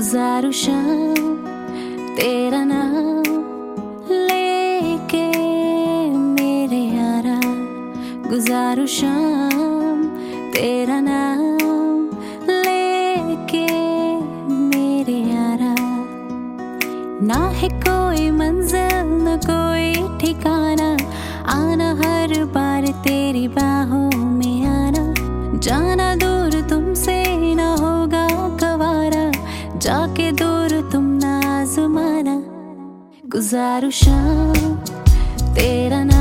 गुजारू शाम तेरा नाम लेके मेरे यारा, गुजारू शाम तेरा नाम लेके मेरे यारा। ना है कोई मंजिल न कोई ठिकाना, आना हर बार तेरी बाहों में आना। जाना दूर तुमसे न होगा गवारा, जाके दूर तुम ना आज़माना। गुजारू शाम तेरा